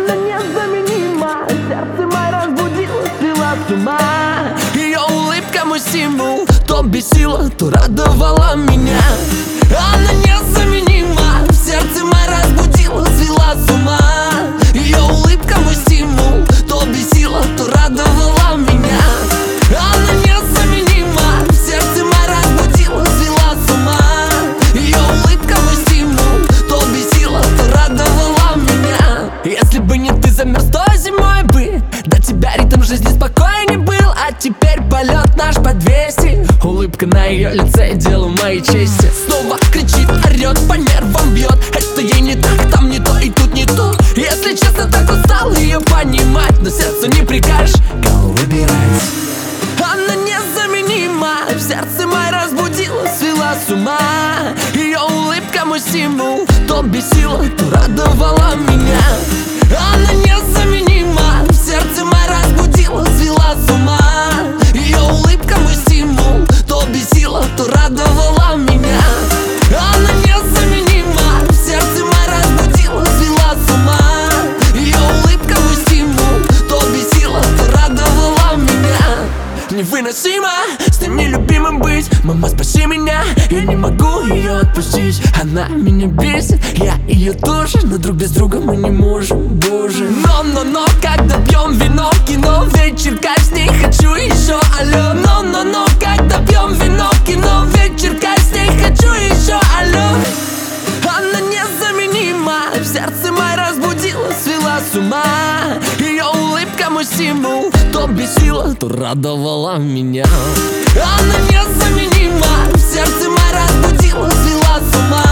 Она незаменима, сердце мое разбудила, свела с ума. Ее улыбка мой стимул, то бесила, то радовала меня. Она незаменима, сердце мое разбудила, свела с ума. Ее улыбка мой стимул, то бесила, то радовала меня. Она незаменима, сердце мое разбудила, свела с ума. Ее улыбка мой стимул, то бесила, то радовала меня. Если бы не ты, замерз той зимой бы, до тебя ритм жизни спокойней был. А теперь полет наш по 200. Улыбка на ее лице — дело моей чести. Снова кричит, орет, по нервам бьет. Это ей не так, там не то и тут не то. Если честно, так устал ее понимать, но сердцу не прикажешь, кого выбирать. Она незаменима, в сердце мое разбудила, свела с ума. Ее улыбка мой стимул, то бесила, то радовала меня. Она незаменима, в сердце мое разбудила, свела с ума. Ее улыбка мой стимул, то бесила, то радовала меня. Она незаменима, в сердце мое разбудила, свела с ума. Ее улыбка мой стимул, то бесила, то радовала меня. Невыносимо с ним нелюбимым быть. Мама, спаси меня, я не могу ее отпустить. Она меня бесит, я ее тоже, но друг без друга мы не можем, боже. Но, когда пьем вино, кино, вечерка с ней хочу еще, алло. Но, когда пьем вино, кино, вечерка с ней хочу еще, алло. Она незаменима, в сердце мое разбудила, свела с ума. Ее улыбка мой стимул, то бесила, то радовала меня. Она незаменима, в сердце мое разбудила, свела с ума.